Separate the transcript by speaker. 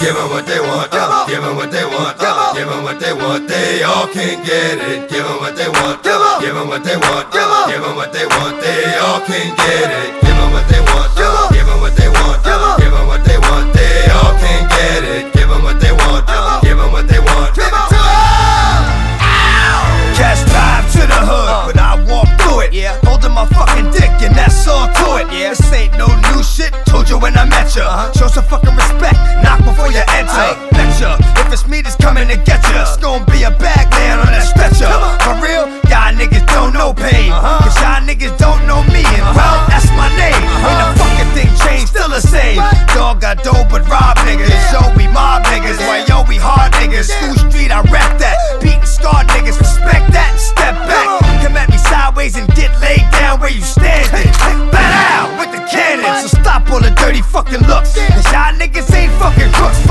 Speaker 1: Give them what they want, give them what they want, give them what they want, they all can get it. Give them what they want, give them what they want, give them what they want, they all can get it. Give them what they want, give them what they want, give them what they want, they all can get